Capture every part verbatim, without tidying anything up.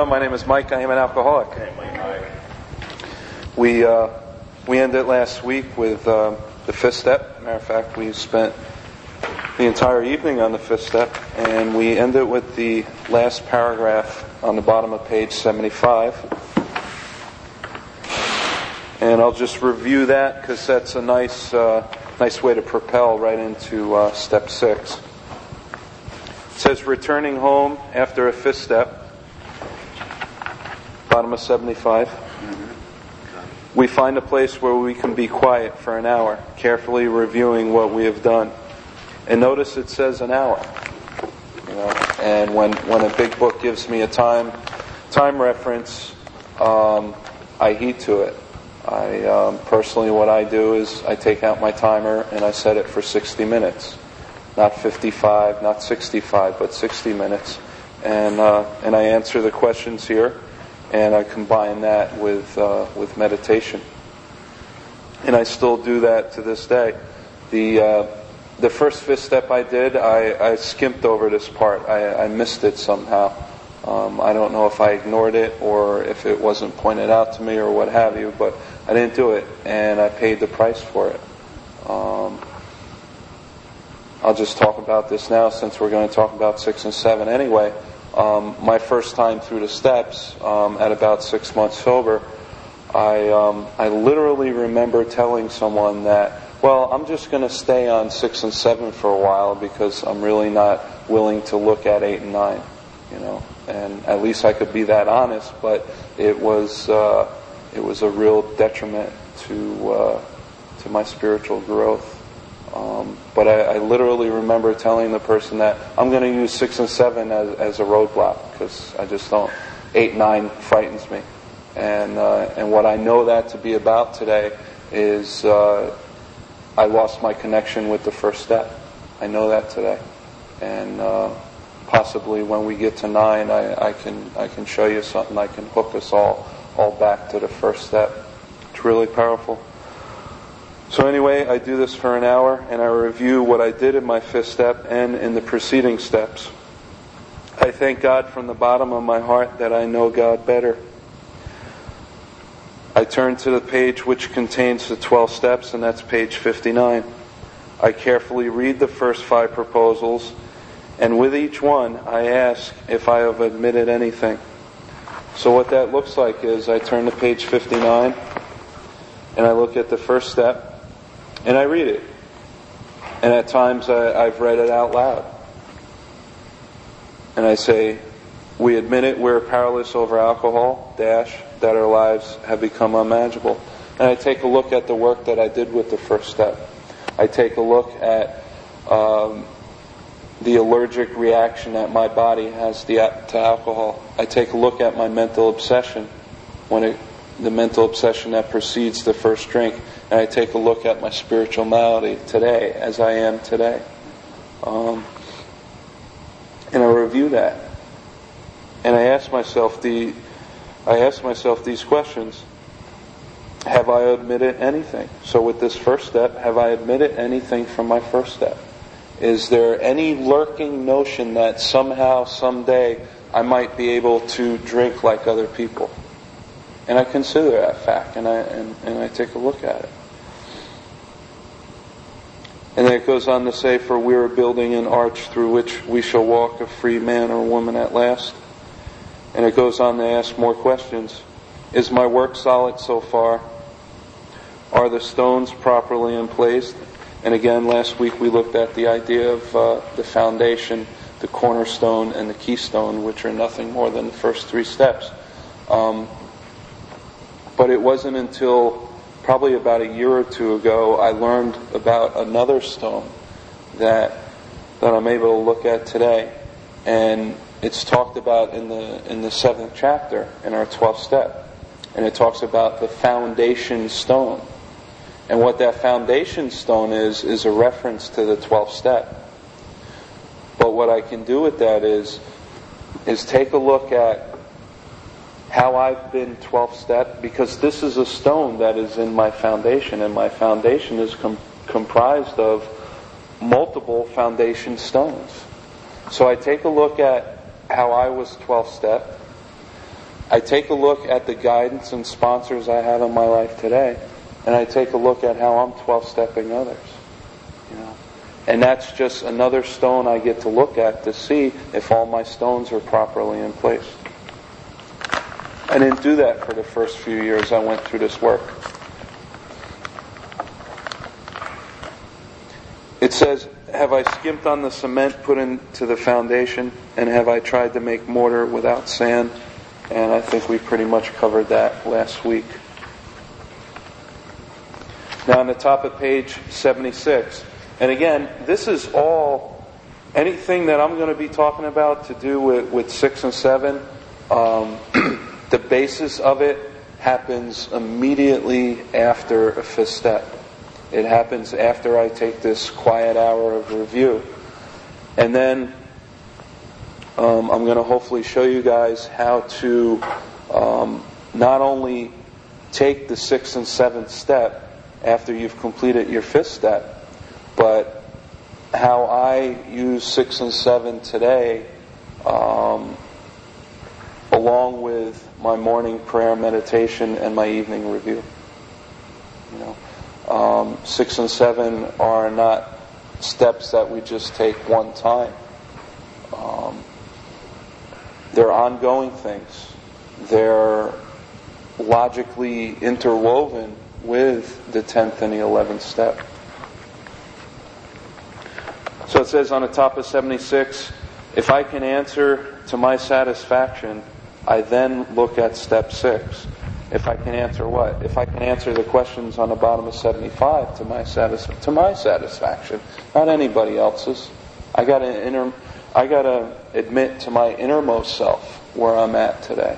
everyone. My name is Mike. I am an alcoholic. Hey, Mike. Hi. We uh, we ended last week with uh, the fifth step. Matter of fact, we spent the entire evening on the fifth step, and we ended with the last paragraph on the bottom of page seventy-five. And I'll just review that because that's a nice uh, nice way to propel right into uh, step six. It says, returning home after a fifth step. Bottom of seventy-five. Mm-hmm. We find a place where we can be quiet for an hour, carefully reviewing what we have done. And notice it says an hour. You know, and when, when a big book gives me a time time reference, um, I heed to it. I um, personally, what I do is I take out my timer and I set it for sixty minutes, not fifty-five, not sixty-five, but sixty minutes, and uh, and I answer the questions here. And I combine that with uh, with meditation, and I still do that to this day. The uh, the first fifth step I did, I, I skimped over this part. I, I missed it somehow. Um, I don't know if I ignored it or if it wasn't pointed out to me or what have you, but I didn't do it, and I paid the price for it. Um, I'll just talk about this now since we're going to talk about six and seven anyway. Um, my first time through the steps, um, at about six months sober, I um, I literally remember telling someone that, well, I'm just going to stay on six and seven for a while because I'm really not willing to look at eight and nine, you know. And at least I could be that honest, but it was uh, it was a real detriment to uh, to my spiritual growth. Um, but I, I literally remember telling the person that I'm going to use six and seven as, as a roadblock because I just don't. Eight, nine frightens me, and uh, and what I know that to be about today is uh, I lost my connection with the first step. I know that today, and uh, possibly when we get to nine, I, I can I can show you something. I can hook us all all back to the first step. It's really powerful. So anyway, I do this for an hour, and I review what I did in my fifth step and in the preceding steps. I thank God from the bottom of my heart that I know God better. I turn to the page which contains the twelve steps, and that's page fifty-nine. I carefully read the first five proposals, and with each one, I ask if I have admitted anything. So what that looks like is I turn to page fifty-nine, and I look at the first step, and I read it. And at times I, I've read it out loud. And I say, we admit it, we're powerless over alcohol, dash, that our lives have become unmanageable. And I take a look at the work that I did with the first step. I take a look at um, the allergic reaction that my body has to, to alcohol. I take a look at my mental obsession, when it, the mental obsession that precedes the first drink. And I take a look at my spiritual malady today, as I am today. Um, and I review that. And I ask myself the, I ask myself these questions. Have I admitted anything? So with this first step, have I admitted anything from my first step? Is there any lurking notion that somehow, someday, I might be able to drink like other people? And I consider that fact, and I and, and I take a look at it. And then it goes on to say, for we are building an arch through which we shall walk a free man or woman at last. And it goes on to ask more questions. Is my work solid so far? Are the stones properly in place? And again, last week we looked at the idea of uh, the foundation, the cornerstone, and the keystone, which are nothing more than the first three steps. Um, But it wasn't until probably about a year or two ago I learned about another stone that that I'm able to look at today, and it's talked about in the in the seventh chapter in our twelfth step, and it talks about the foundation stone, and what that foundation stone is is a reference to the twelfth step. But what I can do with that is is take a look at how I've been twelfth step, because this is a stone that is in my foundation, and my foundation is com- comprised of multiple foundation stones. So I take a look at how I was twelfth step. I take a look at the guidance and sponsors I have in my life today, and I take a look at how I'm twelve-stepping others. You know, and that's just another stone I get to look at to see if all my stones are properly in place. I didn't do that for the first few years I went through this work. It says, have I skimped on the cement put into the foundation, and have I tried to make mortar without sand? And I think we pretty much covered that last week. Now on the top of page seventy-six, and again, this is all, anything that I'm going to be talking about to do with, with six and seven, um, the basis of it happens immediately after a fifth step. It happens after I take this quiet hour of review. And then um, I'm going to hopefully show you guys how to um, not only take the sixth and seventh step after you've completed your fifth step, but how I use six and seven today um, along with my morning prayer meditation and my evening review. You know, um, six and seven are not steps that we just take one time. Um, they're ongoing things. They're logically interwoven with the tenth and the eleventh step. So it says on the top of seventy-six, if I can answer to my satisfaction, I then look at step six. If I can answer what? If I can answer the questions on the bottom of seventy-five to my satis- to my satisfaction, not anybody else's. I gotta inter- I gotta admit to my innermost self where I'm at today.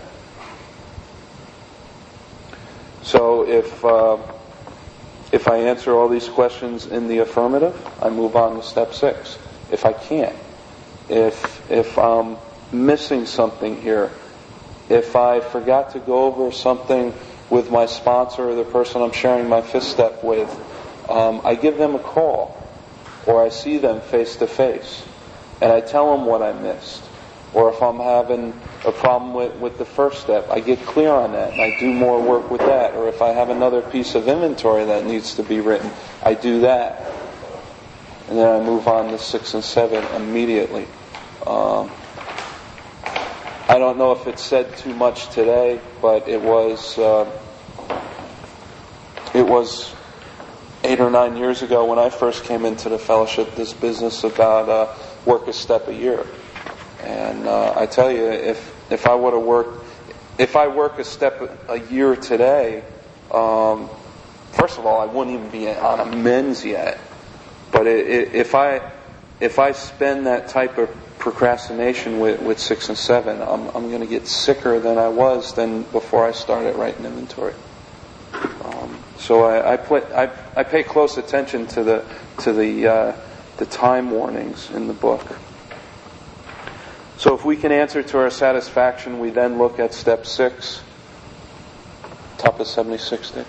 So if uh, if I answer all these questions in the affirmative, I move on to step six. If I can't, if if I'm missing something here, if I forgot to go over something with my sponsor or the person I'm sharing my fifth step with, um, I give them a call, or I see them face to face, and I tell them what I missed. Or if I'm having a problem with, with the first step, I get clear on that and I do more work with that. Or if I have another piece of inventory that needs to be written, I do that. And then I move on to six and seven immediately. Um, I don't know if it's said too much today, but it was uh, it was eight or nine years ago when I first came into the fellowship, this business about uh, work a step a year. And uh, I tell you, if if I would have worked, if I work a step a year today, um, first of all, I wouldn't even be on amends yet. But it, it, if I if I spend that type of procrastination with, with six and seven, I'm I'm going to get sicker than I was than before I started writing inventory. Um, so I I, play, I I pay close attention to the to the uh, the time warnings in the book. So if we can answer to our satisfaction, we then look at step six, top of seventy-six there.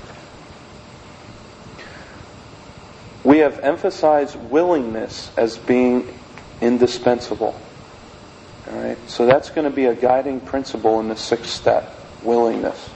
We have emphasized willingness as being indispensable. All right, so that's going to be a guiding principle in the sixth step, willingness.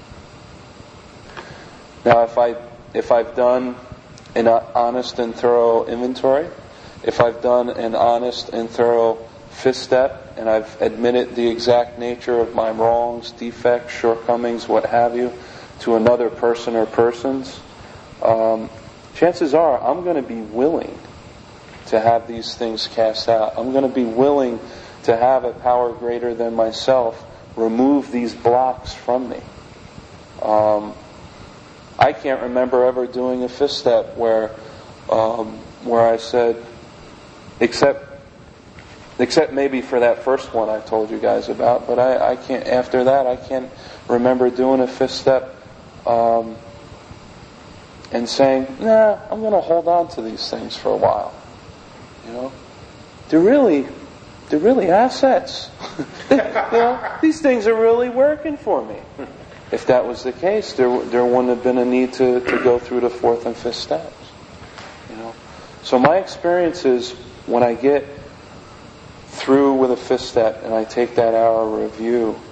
Now, if I if I've done an honest and thorough inventory, if I've done an honest and thorough fifth step, and I've admitted the exact nature of my wrongs, defects, shortcomings, what have you, to another person or persons, um, chances are I'm going to be willing to have these things cast out. I'm going to be willing to have a power greater than myself remove these blocks from me. Um, I can't remember ever doing a fifth step where um, where I said, except Except maybe for that first one I told you guys about, but I, I can't. After that, I can't remember doing a fifth step um, and saying, "Nah, I'm going to hold on to these things for a while." You know, they're really, they're really assets. you know, these things are really working for me. If that was the case, there there wouldn't have been a need to, to go through the fourth and fifth steps. You know, so my experience is when I get through with a fifth step and I take that hour review,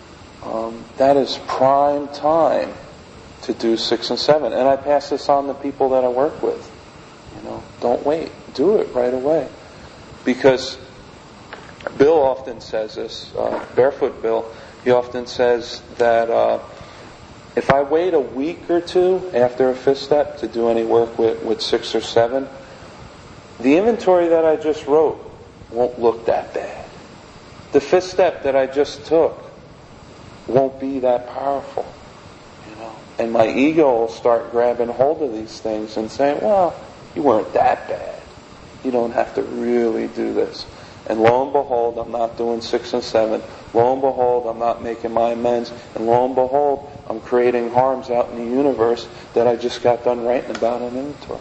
um, that is prime time to do six and seven. And I pass this on to people that I work with. You know, don't wait. Do it right away. Because Bill often says this, uh, Barefoot Bill, he often says that uh, if I wait a week or two after a fifth step to do any work with, with six or seven, the inventory that I just wrote won't look that bad. The fifth step that I just took won't be that powerful. You know, and my ego will start grabbing hold of these things and saying, well, you weren't that bad. You don't have to really do this. And lo and behold, I'm not doing six and seven. Lo and behold, I'm not making my amends. And lo and behold, I'm creating harms out in the universe that I just got done writing about in inventory.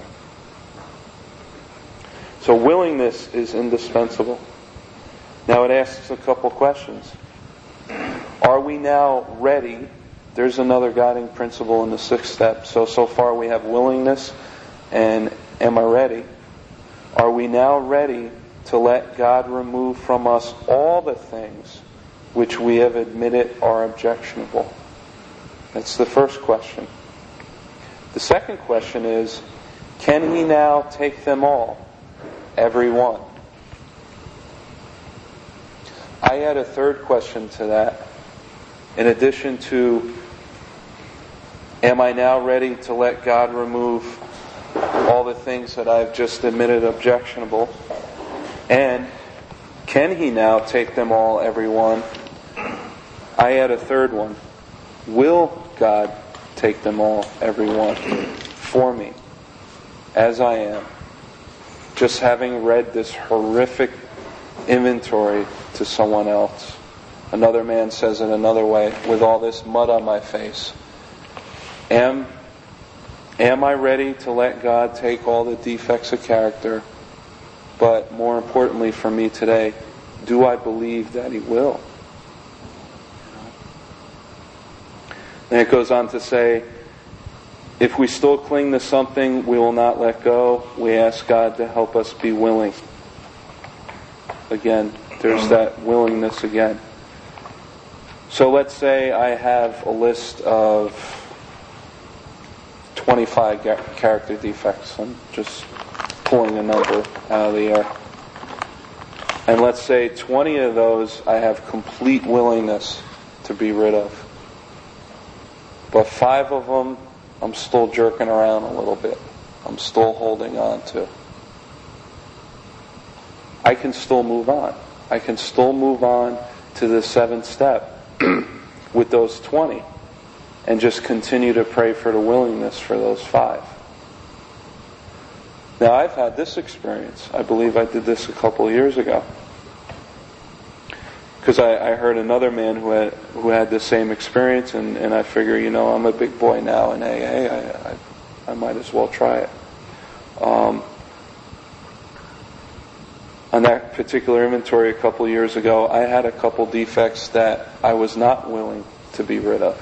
So willingness is indispensable. Now it asks a couple questions. Are we now ready? There's another guiding principle in the sixth step. So, so far we have willingness and am I ready? Are we now ready to let God remove from us all the things which we have admitted are objectionable? That's the first question. The second question is, can He now take them all? Every one. I add a third question to that. In addition to, am I now ready to let God remove all the things that I've just admitted objectionable? And can He now take them all, every one? I add a third one. Will God take them all, every one, for me, as I am? Just having read this horrific inventory to someone else. Another man says it another way, with all this mud on my face. Am, am I ready to let God take all the defects of character? But more importantly for me today, do I believe that He will? And it goes on to say, if we still cling to something we will not let go, we ask God to help us be willing. Again, there's that willingness again. So let's say I have a list of twenty-five character defects. I'm just pulling a number out of the air. And let's say twenty of those I have complete willingness to be rid of. But five of them I'm still jerking around a little bit. I'm still holding on to. I can still move on. I can still move on to the seventh step with those twenty and just continue to pray for the willingness for those five. Now I've had this experience. I believe I did this a couple of years ago. Because I, I heard another man who had who had the same experience, and, and I figure, you know, I'm a big boy now in A A. I, I, I might as well try it. Um, on that particular inventory a couple of years ago, I had a couple defects that I was not willing to be rid of.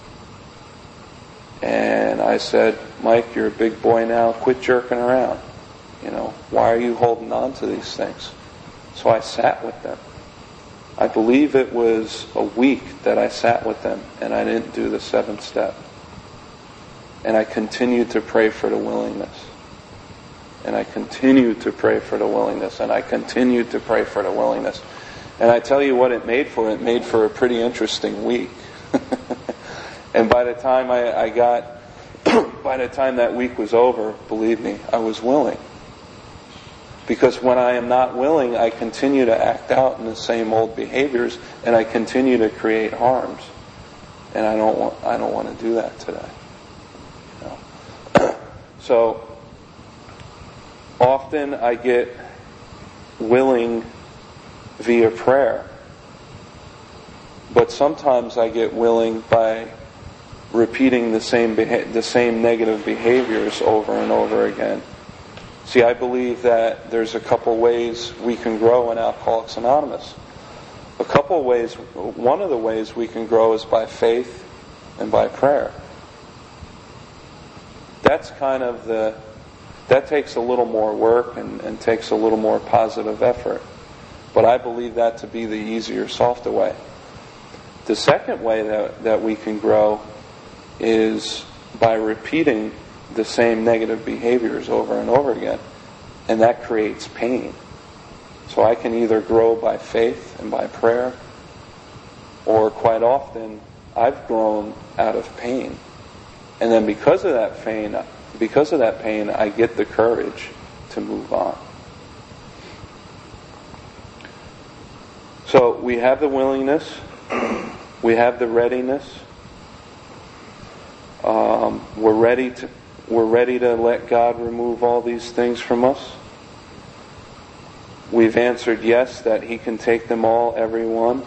And I said, Mike, you're a big boy now. Quit jerking around. You know, why are you holding on to these things? So I sat with them. I believe it was a week that I sat with them and I didn't do the seventh step. And I continued to pray for the willingness. And I continued to pray for the willingness. And I continued to pray for the willingness. And I tell you what it made for. It made for a pretty interesting week. And by the time I, I got, by the time that week was over, believe me, I was willing. Because when I am not willing, I continue to act out in the same old behaviors, and I continue to create harms. And I don't want, I don't want to do that today. You know? So often I get willing via prayer, but sometimes I get willing by repeating the same beha- the same negative behaviors over and over again. See, I believe that there's a couple ways we can grow in Alcoholics Anonymous. A couple ways, one of the ways we can grow is by faith and by prayer. That's kind of the, that takes a little more work and, and takes a little more positive effort. But I believe that to be the easier, softer way. The second way that, that we can grow is by repeating the same negative behaviors over and over again. And that creates pain. So I can either grow by faith and by prayer, or quite often I've grown out of pain. And then because of that pain, because of that pain, I get the courage to move on. So we have the willingness, we have the readiness. Um, we're ready to we're ready to let God remove all these things from us. We've answered yes, that He can take them all, every one.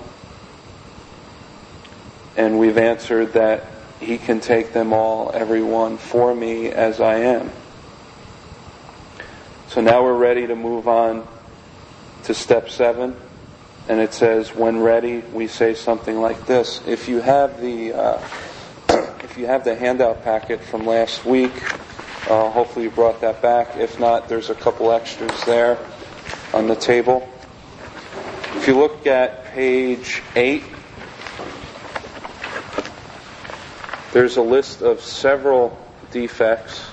And we've answered that He can take them all, every one, for me as I am. So now we're ready to move on to step seven. And it says, when ready, we say something like this. If you have the uh, if you have the handout packet from last week, uh, hopefully you brought that back. If not, there's a couple extras there on the table. If you look at page eight, there's a list of several defects,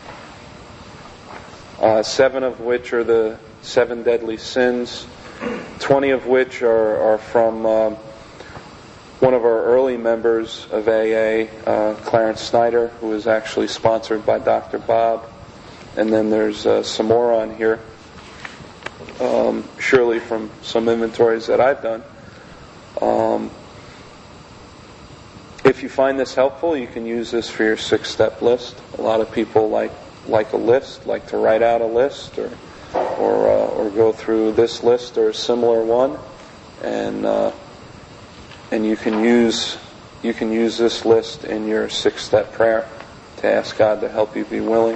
uh, seven of which are the seven deadly sins, twenty of which are, are from um, one of our early members of A A, uh, Clarence Snyder, who is actually sponsored by Doctor Bob. And then there's uh, some more on here, um, surely from some inventories that I've done. Um, if you find this helpful, you can use this for your six-step list. A lot of people like like a list, like to write out a list, or or uh, or go through this list or a similar one, and uh, and you can use you can use this list in your six-step prayer to ask God to help you be willing.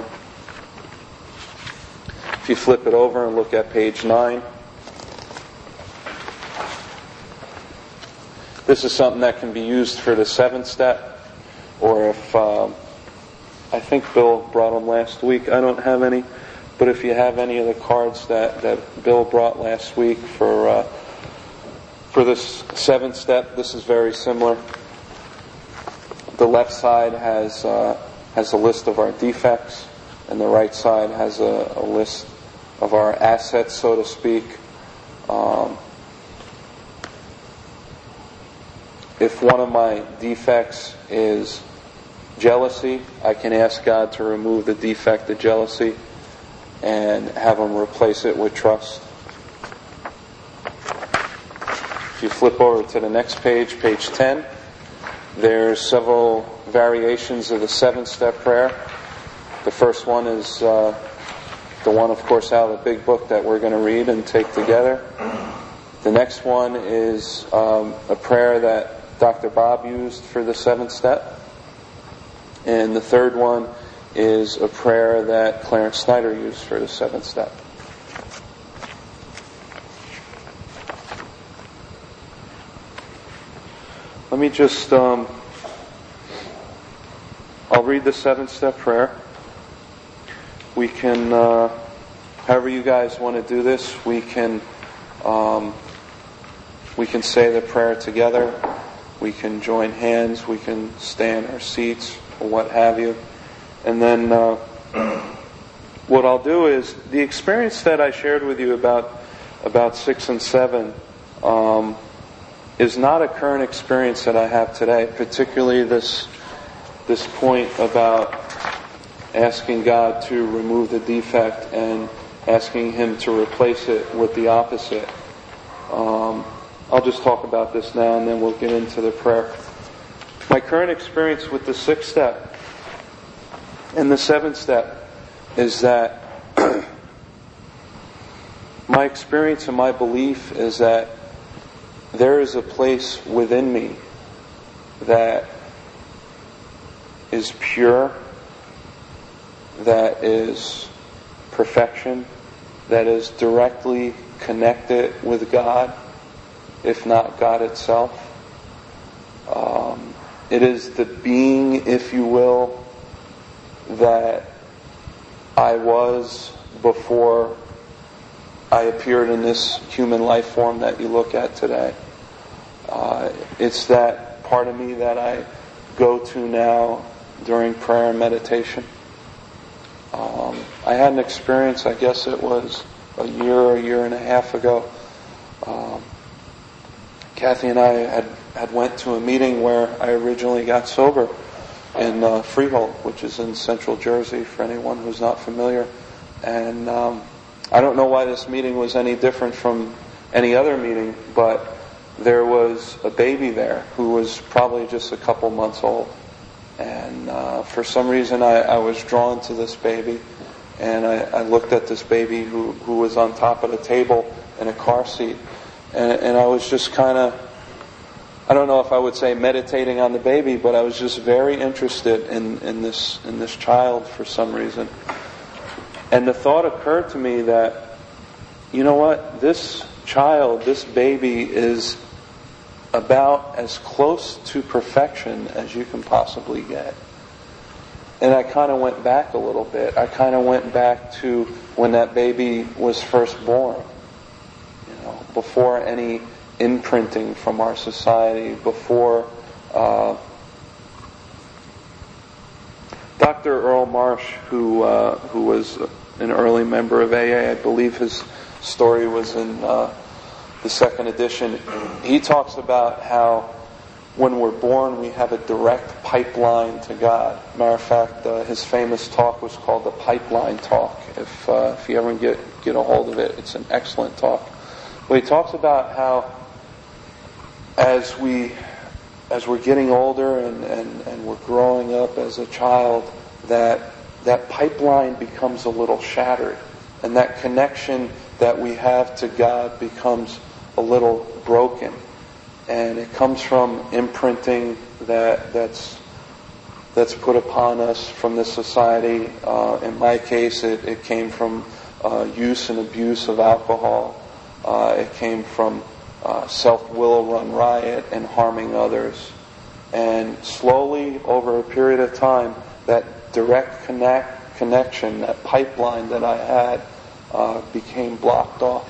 If you flip it over and look at page nine, this is something that can be used for the seventh step, or if um, I think Bill brought them last week. I don't have any. But if you have any of the cards that, that Bill brought last week for uh, for this seventh step, this is very similar. The left side has uh, has a list of our defects, and the right side has a, a list of our assets, so to speak. Um, if one of my defects is jealousy, I can ask God to remove the defect of jealousy and have Him replace it with trust. If you flip over to the next page, page ten, there's several variations of the seven-step prayer. The first one is uh, the one, of course, out of the big book that we're going to read and take together. The next one is um, a prayer that Doctor Bob used for the seventh step. And the third one is a prayer that Clarence Snyder used for the seventh step. Let me just, um, I'll read the seventh step prayer. We can, uh, however you guys want to do this, we can, um, we can say the prayer together. We can join hands. We can stay in our seats or what have you. And then uh, what I'll do is, the experience that I shared with you about about six and seven um, is not a current experience that I have today, particularly this this point about asking God to remove the defect and asking Him to replace it with the opposite. Um, I'll just talk about this now and then we'll get into the prayer. My current experience with the sixth step and the seventh step is that my experience and my belief is that there is a place within me that is pure, that is perfection, that is directly connected with God, if not God itself. Um, it is the being, if you will, that I was before I appeared in this human life form that you look at today. Uh, it's that part of me that I go to now during prayer and meditation. Um, I had an experience, I guess it was a year or a year and a half ago. Um, Kathy and I had, had went to a meeting where I originally got sober in uh, Freehold, which is in Central Jersey, for anyone who's not familiar. And um, I don't know why this meeting was any different from any other meeting, but there was a baby there who was probably just a couple months old. And uh, for some reason I, I was drawn to this baby, and I, I looked at this baby who, who was on top of the table in a car seat, and, and I was just kind of, I don't know if I would say meditating on the baby, but I was just very interested in, in this in this child for some reason. And the thought occurred to me that, you know what, this child, this baby is about as close to perfection as you can possibly get. And I kind of went back a little bit. I kind of went back to when that baby was first born. You know, before any imprinting from our society, before uh, Doctor Earl Marsh, who uh, who was an early member of A A, I believe his story was in uh, the second edition. He talks about how when we're born we have a direct pipeline to God. Matter of fact, uh, his famous talk was called the Pipeline Talk. If uh, if you ever get get a hold of it, it's an excellent talk. But he talks about how as we as we're getting older and, and, and we're growing up as a child, that that pipeline becomes a little shattered, and that connection that we have to God becomes a little broken. And it comes from imprinting that that's that's put upon us from this society. Uh, in my case, it, it came from uh, use and abuse of alcohol. Uh, it came from uh, self-will run riot and harming others. And slowly, over a period of time, that direct connect, connection, that pipeline that I had, uh, became blocked off.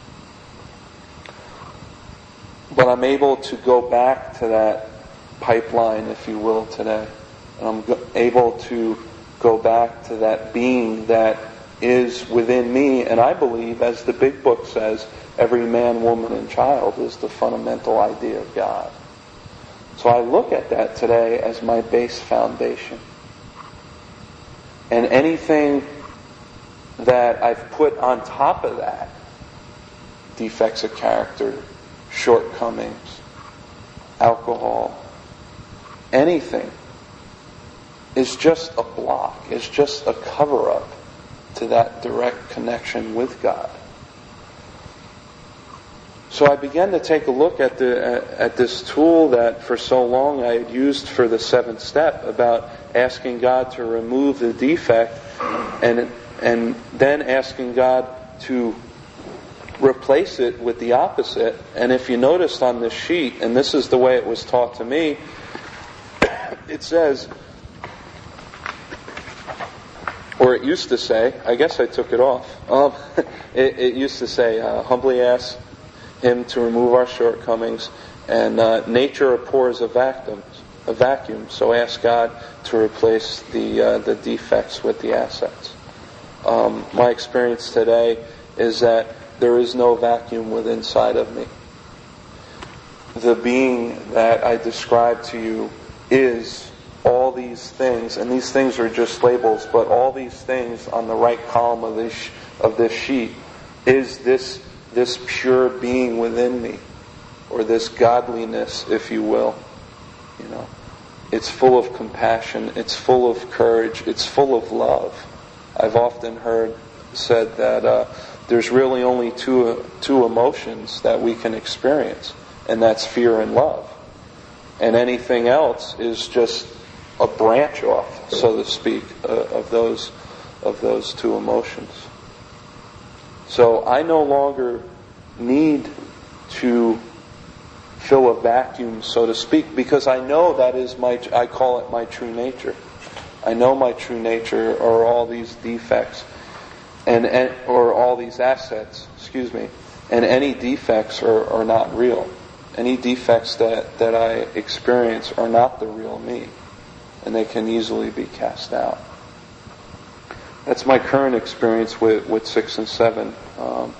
But I'm able to go back to that pipeline, if you will, today. And I'm go- able to go back to that being that is within me. And I believe, as the big book says, every man, woman, and child is the fundamental idea of God. So I look at that today as my base foundation. And anything that I've put on top of that, defects of character, shortcomings, alcohol, anything, is just a block, is just a cover-up to that direct connection with God. So I began to take a look at the at, at this tool that for so long I had used for the seventh step, about asking God to remove the defect, and and then asking God to replace it with the opposite. And if you noticed on this sheet, and this is the way it was taught to me, it says, or it used to say, I guess I took it off, um, it, it used to say, uh, humbly ask Him to remove our shortcomings, and uh, nature abhors a vacuum, a vacuum, so ask God to replace the uh, the defects with the assets. Um, my experience today is that there is no vacuum within inside of me. The being that I described to you is all these things, and these things are just labels, but all these things on the right column of this of this sheet is this this pure being within me, or this godliness, if you will. You know, it's full of compassion, it's full of courage, it's full of love. I've often heard said that uh, there's really only two uh, two emotions that we can experience, and that's fear and love. And anything else is just a branch off, so to speak, uh, of those of those two emotions. So I no longer need to fill a vacuum, so to speak, because I know that is my, I call it my true nature. I know my true nature are all these defects, and, and or all these assets, excuse me, and any defects are, are not real. any defects that, that I experience are not the real me, and they can easily be cast out. That's my current experience with, with six and seven. Um,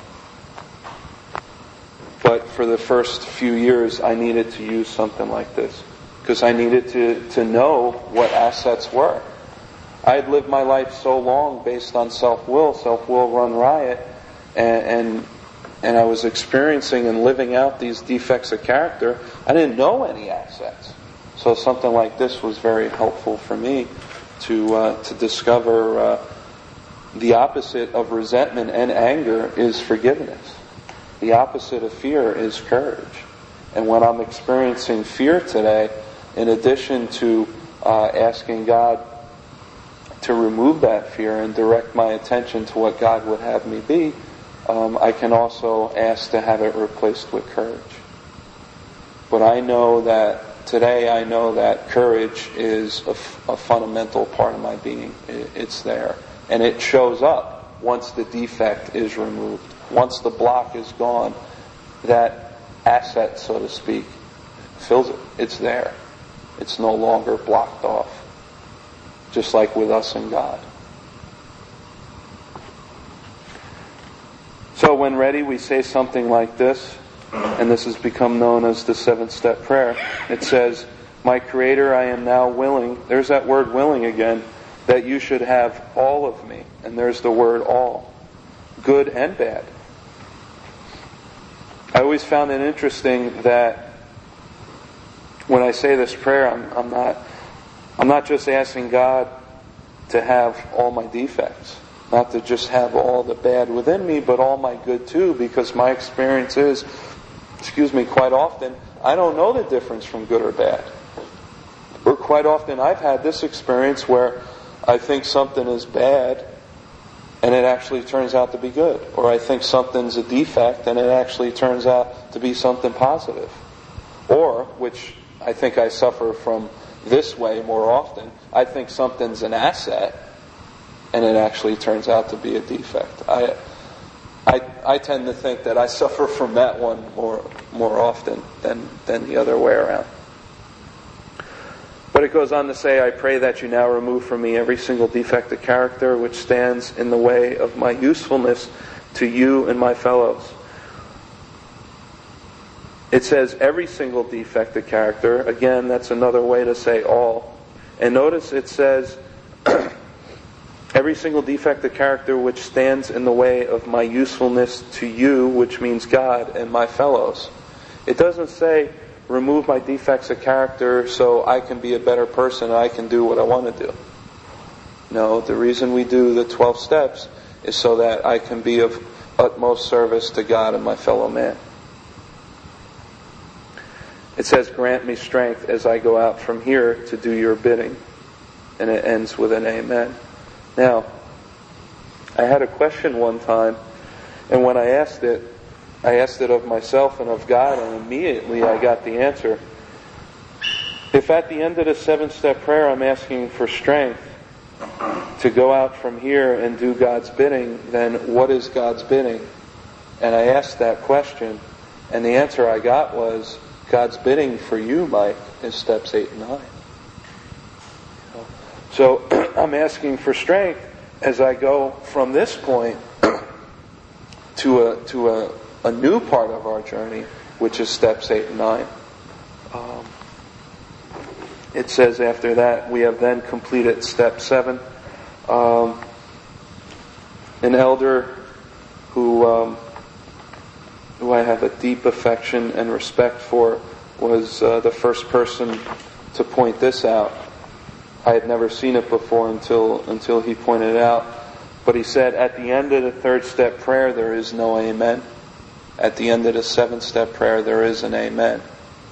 but for the first few years, I needed to use something like this, because I needed to, to know what assets were. I had lived my life so long based on self-will, self-will run riot, and, and and I was experiencing and living out these defects of character. I didn't know any assets. So something like this was very helpful for me to uh, to discover uh, the opposite of resentment and anger is forgiveness. The opposite of fear is courage. And when I'm experiencing fear today, in addition to uh, asking God to remove that fear and direct my attention to what God would have me be, um, I can also ask to have it replaced with courage. But I know that today, I know that courage is a, f- a fundamental part of my being. It, it's there. And it shows up once the defect is removed. Once the block is gone, that asset, so to speak, fills it. It's there. It's no longer blocked off. Just like with us and God. So when ready, we say something like this, and this has become known as the seven-step prayer. It says, "My Creator, I am now willing," there's that word willing again, "that you should have all of me." And there's the word all. Good and bad. I always found it interesting that when I say this prayer, I'm, I'm not I'm not just asking God to have all my defects, not to just have all the bad within me, but all my good too, because my experience is, excuse me, quite often, I don't know the difference from good or bad. Or quite often I've had this experience where I think something is bad and it actually turns out to be good. Or I think something's a defect and it actually turns out to be something positive. Or, which I think I suffer from this way more often, I think something's an asset and it actually turns out to be a defect. I I, I tend to think that I suffer from that one more more often than, than the other way around. But it goes on to say, "I pray that you now remove from me every single defect of character which stands in the way of my usefulness to you and my fellows." It says every single defect of character. Again, that's another way to say all. And notice it says every single defect of character which stands in the way of my usefulness to you, which means God, and my fellows. It doesn't say remove my defects of character so I can be a better person and I can do what I want to do. No, the reason we do the twelve steps is so that I can be of utmost service to God and my fellow man. It says, "Grant me strength as I go out from here to do your bidding." And it ends with an amen. Now, I had a question one time, and when I asked it, I asked it of myself and of God, and immediately I got the answer. If at the end of the seven-step prayer I'm asking for strength to go out from here and do God's bidding, then what is God's bidding? And I asked that question, and the answer I got was, God's bidding for you, Mike, is steps eight and nine. So I'm asking for strength as I go from this point to a to a, a new part of our journey, which is steps eight and nine. Um, it says after that, we have then completed step seven. Um, an elder who um, who I have a deep affection and respect for was uh, the first person to point this out. I had never seen it before until until he pointed it out. But he said, at the end of the third step prayer, there is no amen. At the end of the seventh step prayer, there is an amen.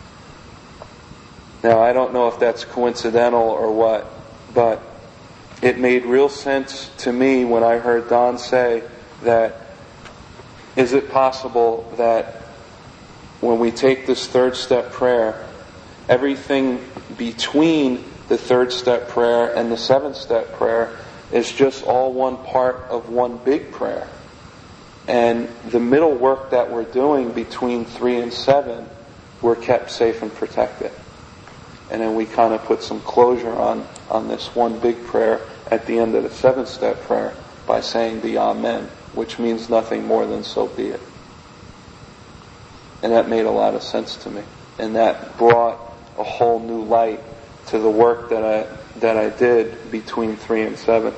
Now, I don't know if that's coincidental or what, but it made real sense to me when I heard Don say that, is it possible that when we take this third step prayer, everything between the third step prayer and the seventh step prayer is just all one part of one big prayer? And the middle work that we're doing between three and seven we're kept safe and protected. And then we kind of put some closure on, on this one big prayer at the end of the seventh step prayer by saying the Amen, which means nothing more than so be it. And that made a lot of sense to me. And that brought a whole new light to the work that I that I did between three and seven.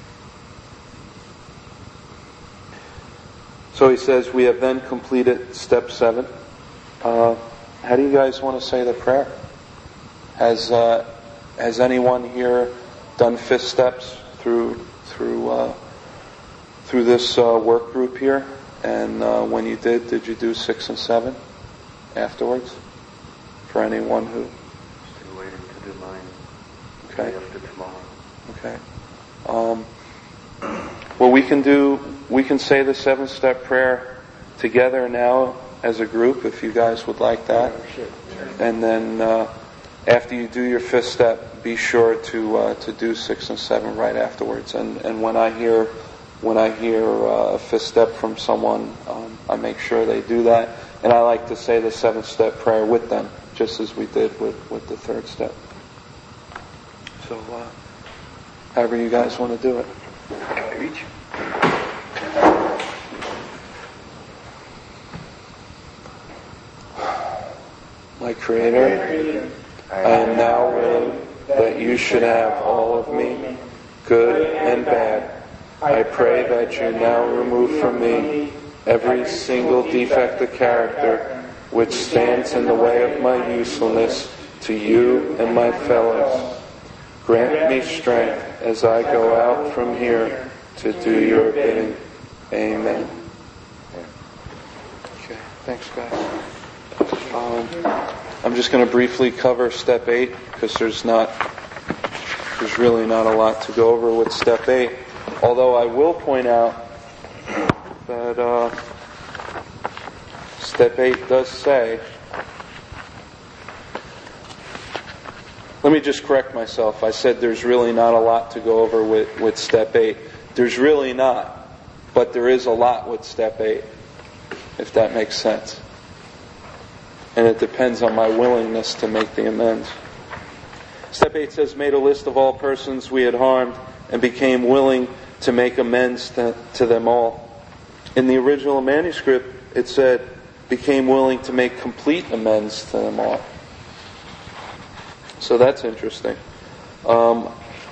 So he says, we have then completed step seven. Uh, how do you guys want to say the prayer? Has uh, has anyone here done fifth steps through through uh, through this uh, work group here? And uh, when you did, did you do six and seven afterwards? For anyone who still waiting to do mine. Okay. After tomorrow. Okay. Um, well, we can do. We can say the seven step prayer together now as a group, if you guys would like that. Sure. And then uh, after you do your fifth step, be sure to uh, to do six and seven right afterwards. And and when I hear when I hear uh, a fifth step from someone, um, I make sure they do that. And I like to say the seventh step prayer with them, just as we did with, with the third step. So, uh, however you guys want to do it. Reach. My Creator, I am now willing that you should have all of me, good and bad. I pray that you now remove from me every single defect of character which stands in the way of my usefulness to you and my fellows. Grant me strength as I go out from here to do your bidding. Amen. Okay, thanks guys. Um, I'm just going to briefly cover step eight because there's not, there's really not a lot to go over with step eight. Although I will point out that uh, step eight does say, let me just correct myself. I said there's really not a lot to go over with, with step eight. There's really not, but there is a lot with step eight, if that makes sense. And it depends on my willingness to make the amends. Step eight says, made a list of all persons we had harmed and became willing to make amends to, to them all. In the original manuscript, it said, became willing to make complete amends to them all. So that's interesting. Um,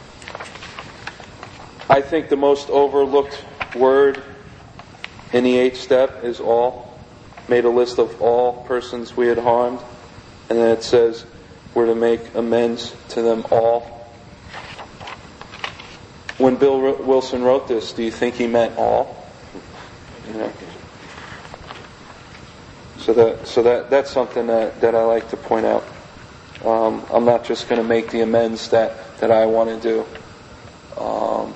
I think the most overlooked word in the eighth step is all. Made a list of all persons we had harmed. And then it says we're to make amends to them all. When Bill Wilson wrote this, do you think he meant all? You know. So that so that that's something that, that I like to point out. Um, I'm not just going to make the amends that, that I want to do. Um,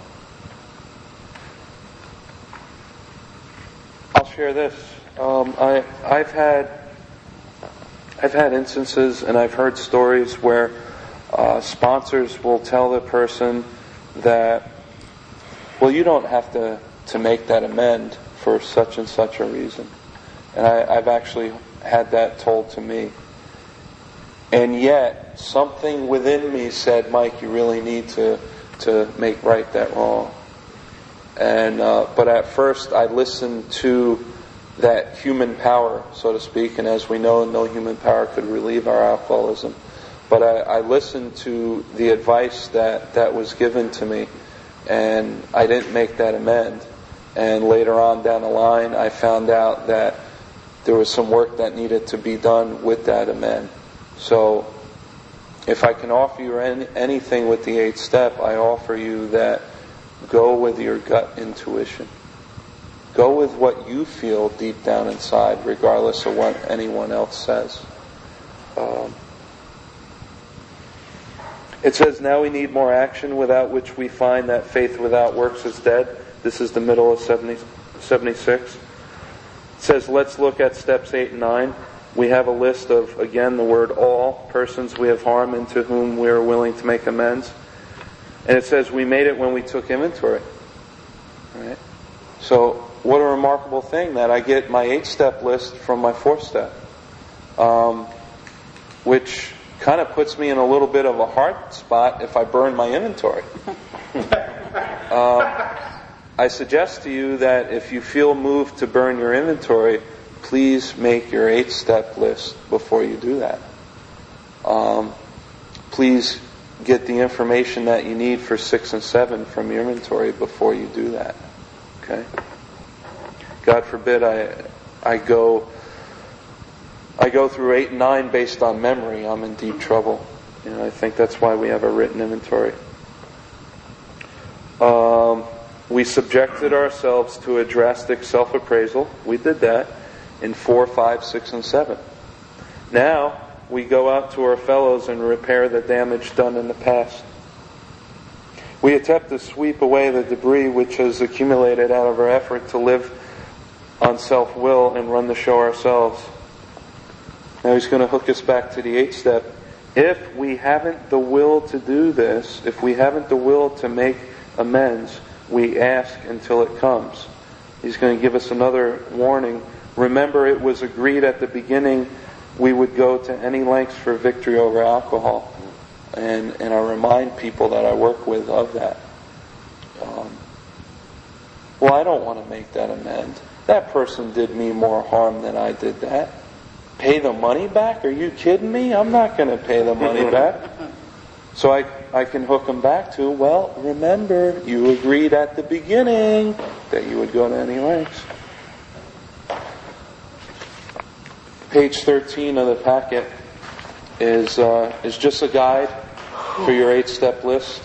I'll share this. Um, I I've had I've had instances and I've heard stories where uh, sponsors will tell the person that, well, you don't have to, to make that amend for such and such a reason. And I, I've actually had that told to me. And yet, something within me said, Mike, you really need to, to make right that wrong. And uh, but at first, I listened to that human power, so to speak, and as we know, no human power could relieve our alcoholism. But I, I listened to the advice that, that was given to me, and I didn't make that amend. And later on down the line, I found out that there was some work that needed to be done with that amend. So, if I can offer you any, anything with the eighth step, I offer you that go with your gut intuition. Go with what you feel deep down inside, regardless of what anyone else says. Um, it says, now we need more action, without which we find that faith without works is dead. This is the middle of seventy, seventy-six. It says, let's look at steps eight and nine. We have a list of, again, the word all, persons we have harmed and to whom we are willing to make amends. And it says, we made it when we took inventory. All right? So, what a remarkable thing that I get my eight-step list from my fourth step. Um, which kind of puts me in a little bit of a hard spot if I burn my inventory. um, I suggest to you that if you feel moved to burn your inventory, please make your eight-step list before you do that. Um, please get the information that you need for six and seven from your inventory before you do that. Okay? God forbid I I go I go through eight and nine based on memory. I'm in deep trouble. You know, I think that's why we have a written inventory. Um, we subjected ourselves to a drastic self-appraisal. We did that in four, five, six, and seven. Now we go out to our fellows and repair the damage done in the past. We attempt to sweep away the debris which has accumulated out of our effort to live on self-will and run the show ourselves. Now he's going to hook us back to the eighth step. If we haven't the will to do this, if we haven't the will to make amends, we ask until it comes. He's going to give us another warning. Remember, it was agreed at the beginning we would go to any lengths for victory over alcohol. And, and I remind people that I work with of that. Um, well, I don't want to make that amend. That person did me more harm than I did that. Pay the money back? Are you kidding me? I'm not going to pay the money back. So I, I can hook them back to, well, remember, you agreed at the beginning that you would go to any lengths. Page thirteen of the packet is uh, is just a guide for your eight-step list.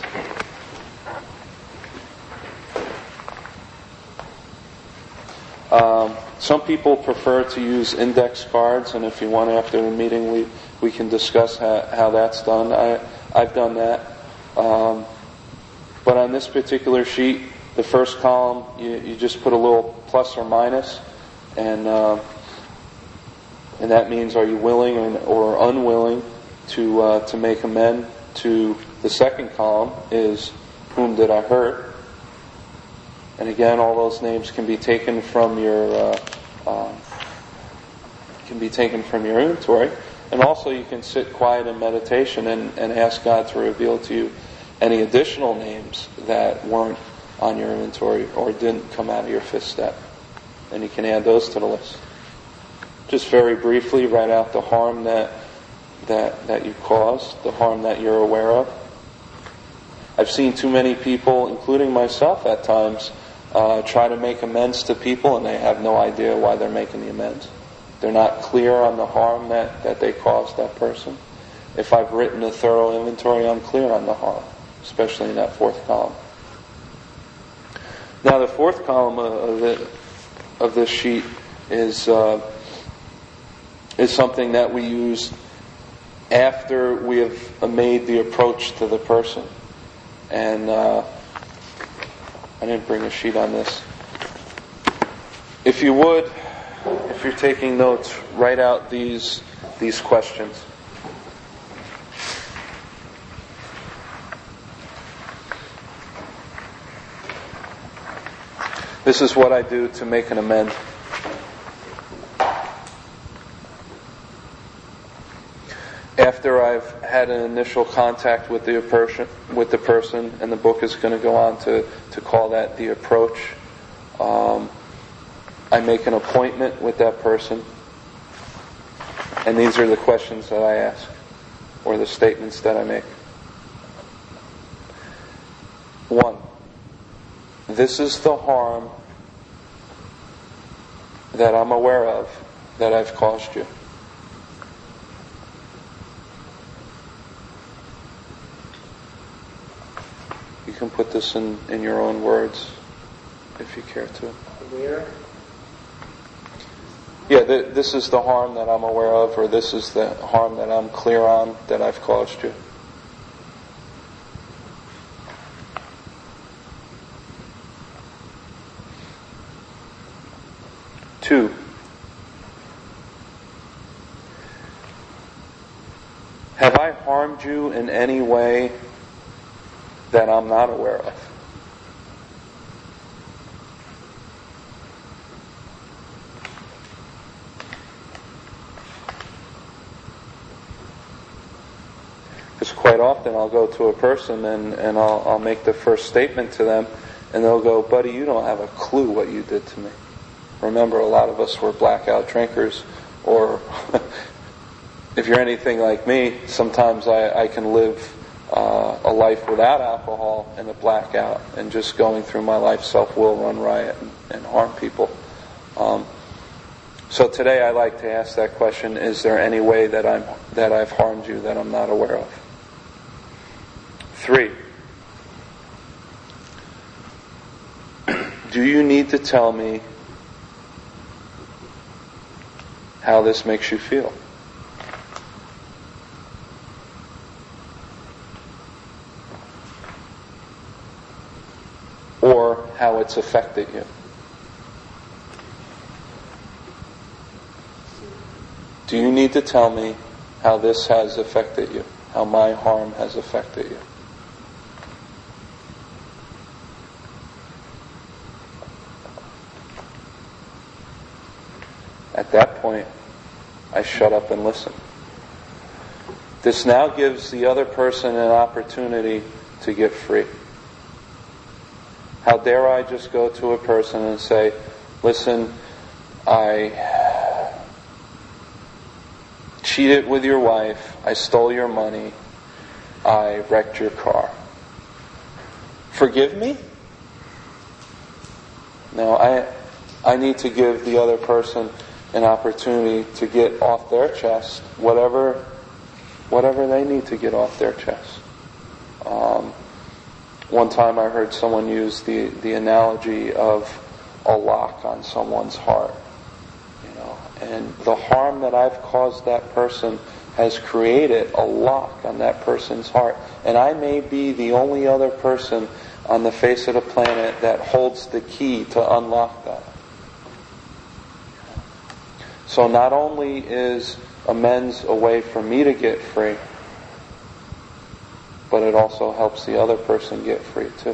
Um, some people prefer to use index cards, and if you want after the meeting, we, we can discuss how, how that's done. I, I've done that. Um, but on this particular sheet, the first column, you, you just put a little plus or minus, and uh, and that means are you willing or, or unwilling to uh, to make amend. To the second column is whom did I hurt? And again, all those names can be taken from your uh, uh, can be taken from your inventory. And also you can sit quiet in meditation and, and ask God to reveal to you any additional names that weren't on your inventory or didn't come out of your fifth step. And you can add those to the list. Just very briefly, write out the harm that that, that you caused, the harm that you're aware of. I've seen too many people, including myself at times, uh, try to make amends to people and they have no idea why they're making the amends. They're not clear on the harm that, that they caused that person. If I've written a thorough inventory, I'm clear on the harm, especially in that fourth column. Now the fourth column of, the, of this sheet is uh, is something that we use after we have made the approach to the person. And uh, I didn't bring a sheet on this. If you would, if you're taking notes, write out these these questions. This is what I do to make an amend. After I've had an initial contact with the person, with the person, and the book is going to go on to, to call that the approach, um, I make an appointment with that person, and these are the questions that I ask, or the statements that I make. One, this is the harm that I'm aware of that I've caused you. You can put this in, in your own words if you care to. Aware? Yeah, th- this is the harm that I'm aware of, or this is the harm that I'm clear on that I've caused you. Two, have I harmed you in any way that I'm not aware of? quite often I'll go to a person and, and I'll, I'll make the first statement to them, and they'll go, "Buddy, you don't have a clue what you did to me." Remember, a lot of us were blackout drinkers, or if you're anything like me, sometimes I, I can live uh, a life without alcohol and a blackout, and just going through my life, self-will run riot and, and harm people. Um, so today I like to ask that question: is there any way that I'm that I've harmed you that I'm not aware of? Three. Do you need to tell me how this makes you feel? Or how it's affected you? Do you need to tell me how this has affected you? How my harm has affected you? At that point, I shut up and listen. This now gives the other person an opportunity to get free. How dare I just go to a person and say, "Listen, I cheated with your wife, I stole your money, I wrecked your car. Forgive me?" No, I I need to give the other person an opportunity to get off their chest whatever whatever they need to get off their chest. Um, one time I heard someone use the, the analogy of a lock on someone's heart. You know, and the harm that I've caused that person has created a lock on that person's heart. And I may be the only other person on the face of the planet that holds the key to unlock that. So not only is amends a way for me to get free, but it also helps the other person get free too.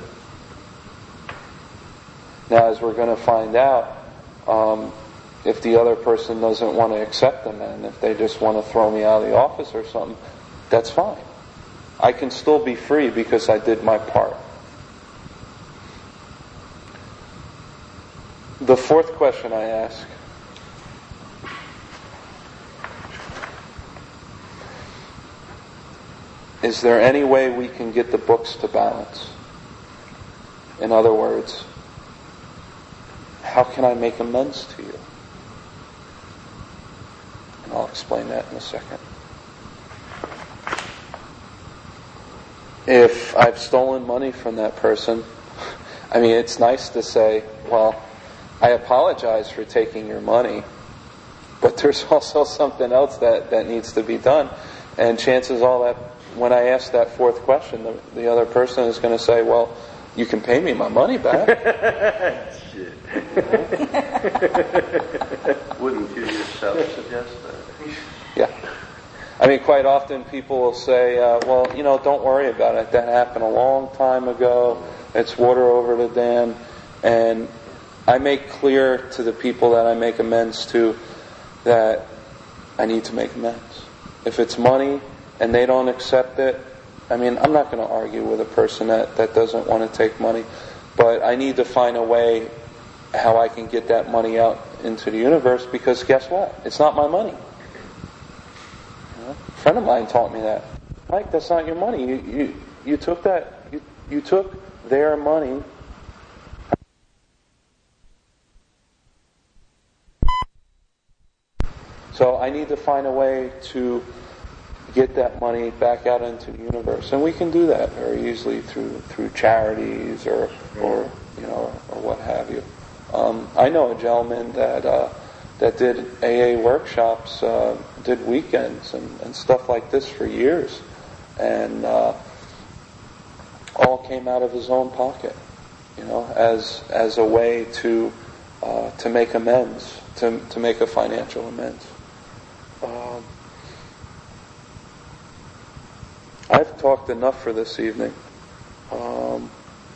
Now, as we're going to find out, um, if the other person doesn't want to accept amend, if they just want to throw me out of the office or something, that's fine. I can still be free because I did my part. The fourth question I ask: is there any way we can get the books to balance? In other words, how can I make amends to you? And I'll explain that in a second. If I've stolen money from that person, I mean, it's nice to say, "Well, I apologize for taking your money, but there's also something else that, that needs to be done." And chances are that when I ask that fourth question, the, the other person is going to say, "Well, you can pay me my money back." Shit. Wouldn't you yourself suggest that? Yeah. I mean, quite often people will say, uh, "Well, you know, don't worry about it. That happened a long time ago. It's water over the dam." And I make clear to the people that I make amends to that I need to make amends. If it's money and they don't accept it, I mean, I'm not going to argue with a person that, that doesn't want to take money, but I need to find a way how I can get that money out into the universe, because guess what? It's not my money. You know? A friend of mine taught me that. "Mike, that's not your money. You you, you took that, you, you took their money." So I need to find a way to get that money back out into the universe, and we can do that very easily through through charities or or you know or what have you. Um, I know a gentleman that uh, that did A A workshops, uh, did weekends and, and stuff like this for years, and uh, all came out of his own pocket, you know, as as a way to uh, to make amends, to to make a financial amends. Um, I've talked enough for this evening. Um,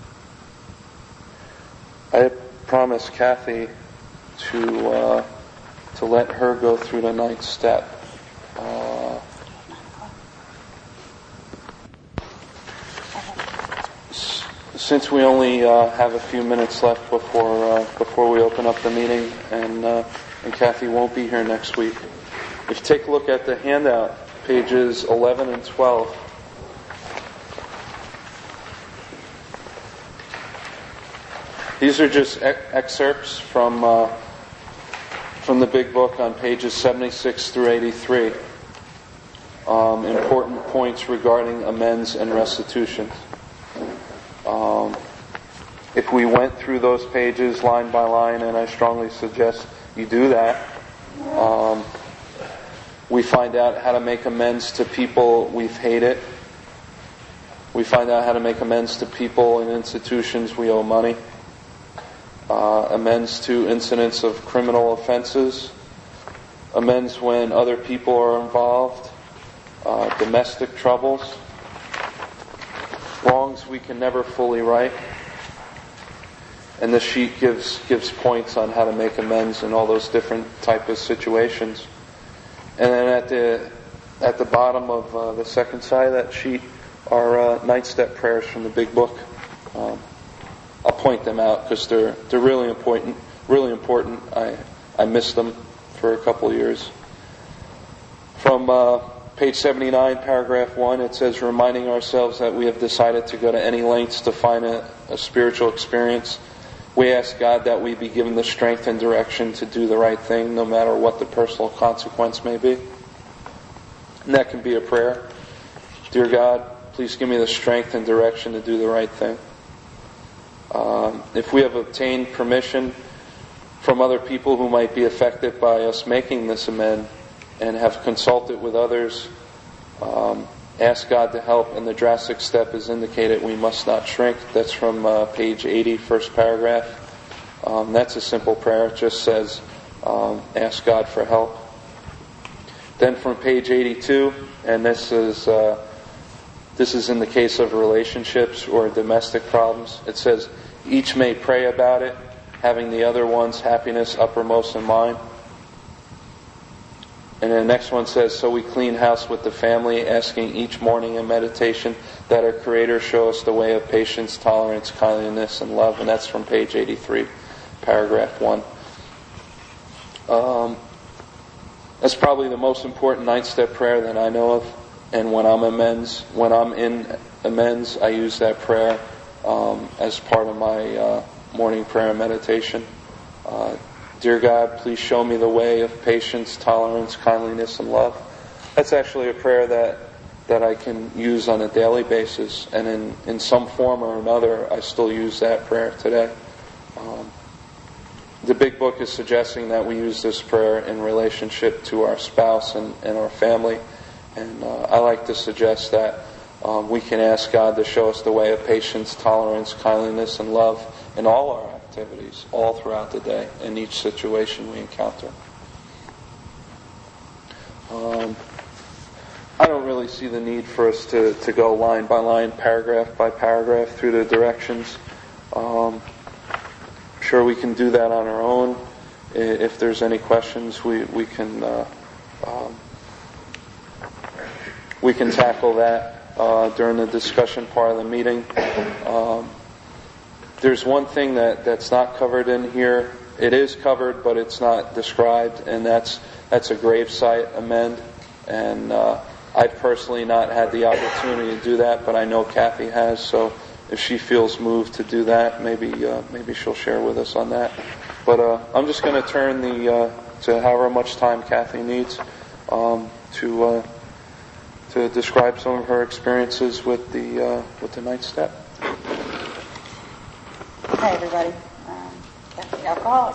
I promised Kathy to uh, to let her go through the ninth step. Uh, since we only uh, have a few minutes left before uh, before we open up the meeting, and uh, and Kathy won't be here next week, if you take a look at the handout, pages eleven and twelve. These are just ex- excerpts from uh, from the big book on pages seventy-six through eighty-three. Um, important points regarding amends and restitution. Um, if we went through those pages line by line, and I strongly suggest you do that, um, we find out how to make amends to people we've hated. We find out how to make amends to people and institutions we owe money. Uh, amends to incidents of criminal offenses. Amends when other people are involved. Uh, domestic troubles. Wrongs we can never fully right. And this sheet gives gives points on how to make amends in all those different type of situations. And then at the at the bottom of uh, the second side of that sheet are uh, ninth step prayers from the big book. Um, I'll point them out because they're they're really important. Really important. I I missed them for a couple of years. From uh, page seventy-nine, paragraph one, it says, reminding ourselves that we have decided to go to any lengths to find a, a spiritual experience. We ask God that we be given the strength and direction to do the right thing, no matter what the personal consequence may be. And that can be a prayer. Dear God, please give me the strength and direction to do the right thing. Um, if we have obtained permission from other people who might be affected by us making this amend, and have consulted with others, um, ask God to help, and the drastic step is indicated we must not shrink. That's from uh, page eighty, first paragraph. Um, that's a simple prayer. It just says, um, ask God for help. Then from page eighty-two, and this is uh, this is in the case of relationships or domestic problems, it says, each may pray about it, having the other one's happiness uppermost in mind. And the next one says, so we clean house with the family, asking each morning in meditation that our Creator show us the way of patience, tolerance, kindliness, and love. And that's from page eighty-three, paragraph one. Um, that's probably the most important ninth-step prayer that I know of. And when I'm amends, when I'm in amends, I use that prayer um, as part of my uh, morning prayer and meditation. Uh, Dear God, please show me the way of patience, tolerance, kindliness, and love. That's actually a prayer that that I can use on a daily basis, and in, in some form or another, I still use that prayer today. Um, the big book is suggesting that we use this prayer in relationship to our spouse and, and our family, and uh, I like to suggest that um, we can ask God to show us the way of patience, tolerance, kindliness, and love in all our activities all throughout the day in each situation we encounter. Um, I don't really see the need for us to, to go line by line, paragraph by paragraph through the directions. Um, I'm sure we can do that on our own. If there's any questions, we we can uh, um, we can tackle that uh, during the discussion part of the meeting. Um, There's one thing that, that's not covered in here. It is covered, but it's not described, and that's that's a gravesite amend. And uh, I've personally not had the opportunity to do that, but I know Kathy has. So if she feels moved to do that, maybe uh, maybe she'll share with us on that. But uh, I'm just going to turn the uh, to however much time Kathy needs um, to uh, to describe some of her experiences with the uh, with the ninth step. Hi, everybody. Um, Kathy, alcoholic.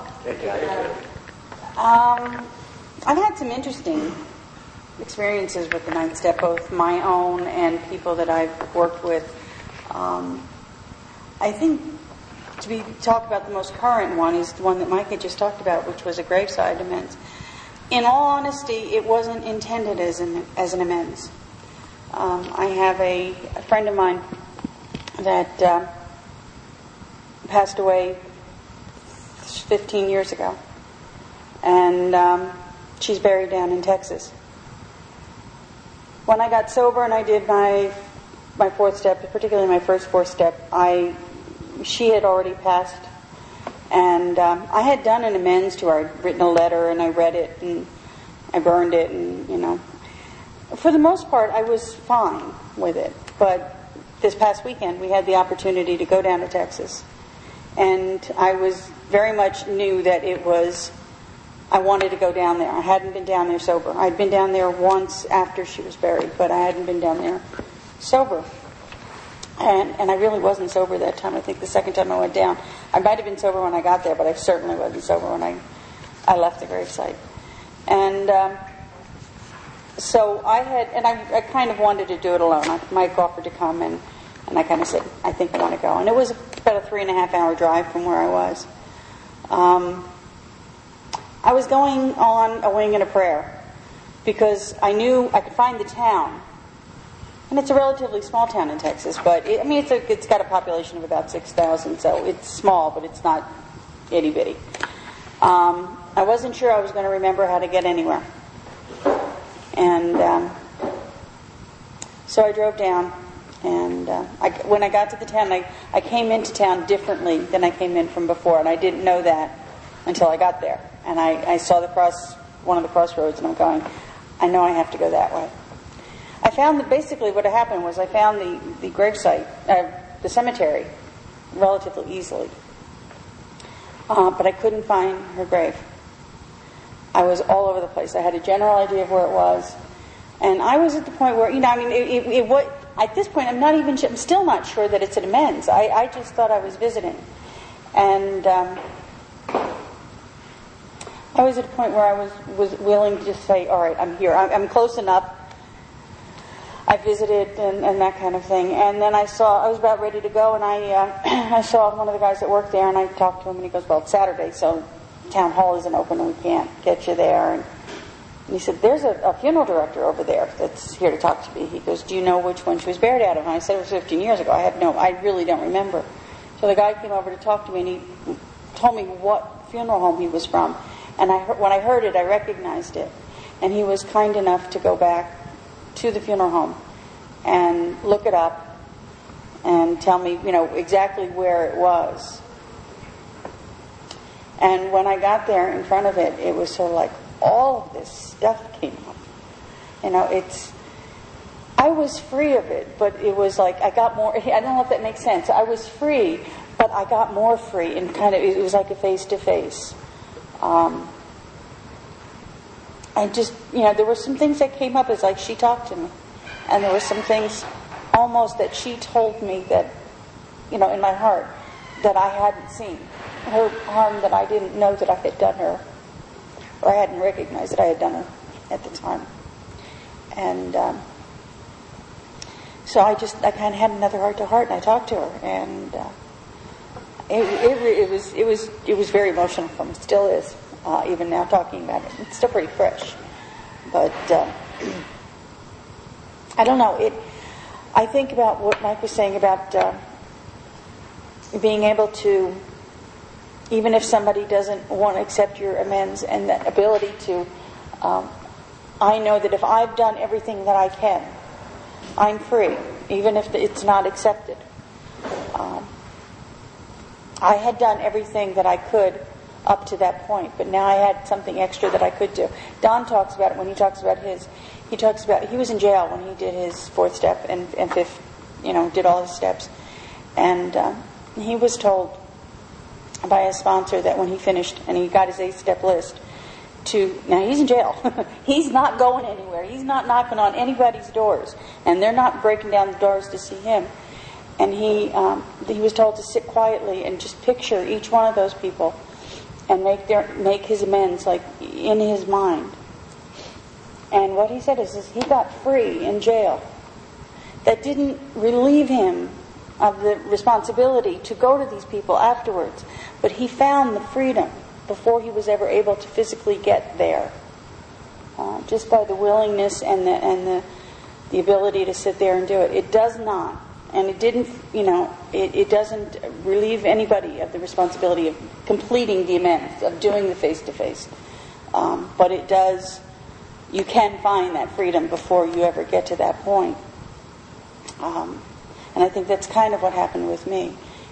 Um, I've had some interesting experiences with the ninth step, both my own and people that I've worked with. Um, I think to be talk about the most current one is the one that Mike had just talked about, which was a graveside amends. In all honesty, it wasn't intended as an as an amends. Um, I have a, a friend of mine that uh, passed away fifteen years ago, and um, she's buried down in Texas. When I got sober and I did my my fourth step, particularly my first fourth step, I she had already passed. And um, I had done an amends to her. I'd written a letter, and I read it, and I burned it, and, you know. For the most part, I was fine with it. But this past weekend, we had the opportunity to go down to Texas. And I was very much knew that it was, I wanted to go down there. I hadn't been down there sober. I'd been down there once after she was buried, but I hadn't been down there sober. And and I really wasn't sober that time. I think the second time I went down, I might have been sober when I got there, but I certainly wasn't sober when I, I left the gravesite. And um, so I had, and I, I kind of wanted to do it alone. I, Mike offered to come, and, and I kind of said, I think I want to go. And it was about a three and a half hour drive from where I was. Um, I was going on a wing and a prayer because I knew I could find the town. And it's a relatively small town in Texas, but it, I mean, it's a, it's got a population of about six thousand, so it's small, but it's not itty bitty. Um, I wasn't sure I was going to remember how to get anywhere, and um, so I drove down. And uh, I, when I got to the town, I, I came into town differently than I came in from before, and I didn't know that until I got there. And I, I saw the cross, one of the crossroads, and I'm going, I know I have to go that way. I found that basically what had happened was I found the, the gravesite, uh, the cemetery, relatively easily. Uh, but I couldn't find her grave. I was all over the place. I had a general idea of where it was. And I was at the point where, you know, I mean, it, it, it, what, at this point, I'm not even, I'm still not sure that it's an amends. I, I just thought I was visiting. And um, I was at a point where I was, was willing to just say, all right, I'm here. I'm, I'm close enough. I visited and, and that kind of thing. And then I saw, I was about ready to go, and I uh, I saw one of the guys that worked there, and I talked to him, and he goes, well, it's Saturday, so town hall isn't open, and we can't get you there. And, and he said, there's a, a funeral director over there that's here to talk to me. He goes, do you know which one she was buried out of? And I said, it was fifteen years ago. I had no, I really don't remember. So the guy came over to talk to me, and he told me what funeral home he was from. And I when I heard it, I recognized it. And he was kind enough to go back to the funeral home and look it up and tell me, you know, exactly where it was. And when I got there in front of it, it was sort of like all of this stuff came up. You know, it's, I was free of it, but it was like I got more, I don't know if that makes sense. I was free, but I got more free, and kind of, it was like a face-to-face. Um, I just, you know, there were some things that came up as like she talked to me. And there were some things almost that she told me that, you know, in my heart, that I hadn't seen. Her harm that I didn't know that I had done her, or I hadn't recognized that I had done her at the time. And um, so I just, I kind of had another heart-to-heart, and I talked to her. And uh, it, it, it was, it was, it was very emotional for me. It still is. Uh, even now talking about it, it's still pretty fresh. But uh, I don't know. It. I think about what Mike was saying about uh, being able to, even if somebody doesn't want to accept your amends, and that ability to. Um, I know that if I've done everything that I can, I'm free, even if it's not accepted. Um, I had done everything that I could up to that point, but now I had something extra that I could do. Don talks about it when he talks about his, he talks about, he was in jail when he did his fourth step and, and fifth, you know, did all his steps. And uh, he was told by his sponsor that when he finished and he got his eighth step list to, now he's in jail. He's not going anywhere. He's not knocking on anybody's doors. And they're not breaking down the doors to see him. And he, um, he was told to sit quietly and just picture each one of those people and make their make his amends, like, in his mind. And what he said is, is he got free in jail. That didn't relieve him of the responsibility to go to these people afterwards. But he found the freedom before he was ever able to physically get there. Uh, just by the willingness and the and the, the ability to sit there and do it. It does not. And it didn't, you know, it, it doesn't relieve anybody of the responsibility of completing the amends, of doing the face-to-face. Um, but it does, you can find that freedom before you ever get to that point. Um, and I think that's kind of what happened with me.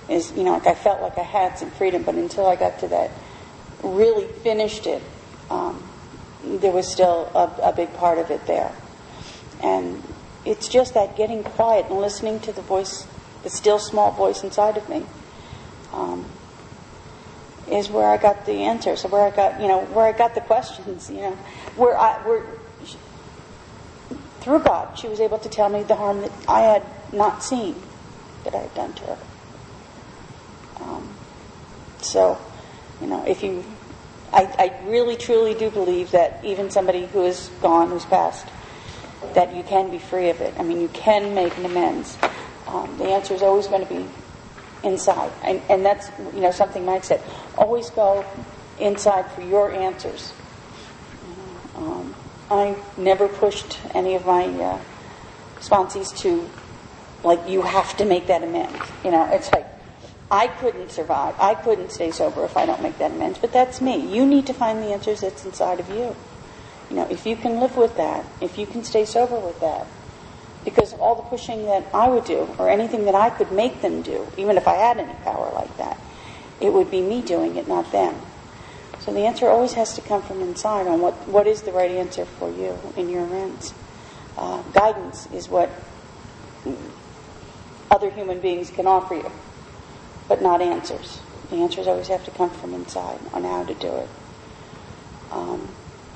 is, you know, like I felt like I had some freedom, but until I got to that, really finished it, um, there was still a, a big part of it there. And it's just that getting quiet and listening to the voice, the still small voice inside of me, um, is where I got the answers, where I got, you know, where I got the questions, you know, where I, where, through God, she was able to tell me the harm that I had not seen that I had done to her. Um, so, you know, if you, I, I really truly do believe that even somebody who is gone, who's passed, that you can be free of it. I mean, you can make an amends. Um, the answer is always going to be inside. And, and that's, you know, something Mike said. Always go inside for your answers. Um, I never pushed any of my uh, sponsees to, like, you have to make that amends. You know, it's like, I couldn't survive. I couldn't stay sober if I don't make that amends. But that's me. You need to find the answers that's inside of you. You know, if you can live with that, if you can stay sober with that, because all the pushing that I would do, or anything that I could make them do, even if I had any power like that, it would be me doing it, not them. So the answer always has to come from inside on what, what is the right answer for you in your amends. Uh, guidance is what other human beings can offer you, but not answers. The answers always have to come from inside on how to do it. Um,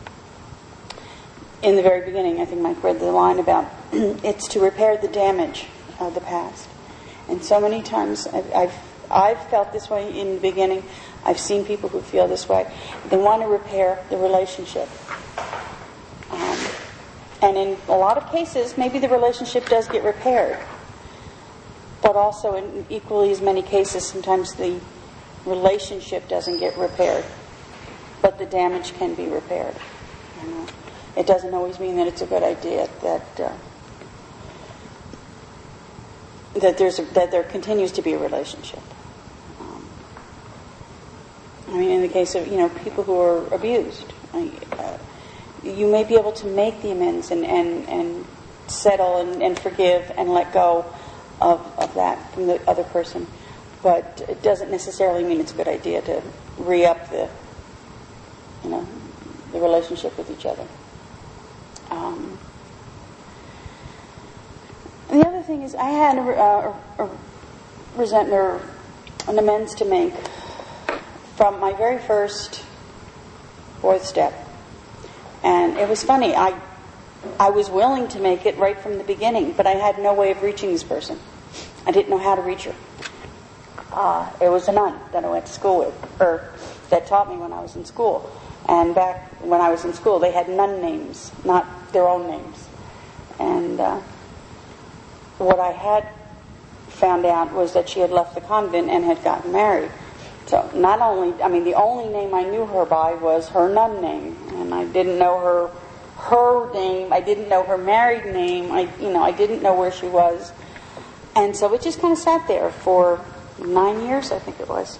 in the very beginning, I think Mike read the line about it's to repair the damage of the past. And so many times I've, I've I've felt this way in the beginning. I've seen people who feel this way. They want to repair the relationship. Um, and in a lot of cases, maybe the relationship does get repaired. But also in equally as many cases, sometimes the relationship doesn't get repaired. But the damage can be repaired. You know? It doesn't always mean that it's a good idea that uh, that there's a, that there continues to be a relationship. Um, I mean, in the case of, you know, people who are abused, I, uh, you may be able to make the amends and and, and settle and, and forgive and let go of, of that from the other person, but it doesn't necessarily mean it's a good idea to re-up the, you know, the relationship with each other. Um, the other thing is, I had a, a, a resentment or an amends to make from my very first fourth step, and it was funny. I I was willing to make it right from the beginning, but I had no way of reaching this person. I didn't know how to reach her. Uh, it was a nun that I went to school with, or that taught me when I was in school. And back when I was in school, they had nun names, not their own names. And uh, what I had found out was that she had left the convent and had gotten married. So not only, I mean, the only name I knew her by was her nun name, and I didn't know her her name. I didn't know her married name. I, you know, I didn't know where she was, and so it just kind of sat there for nine years, I think it was.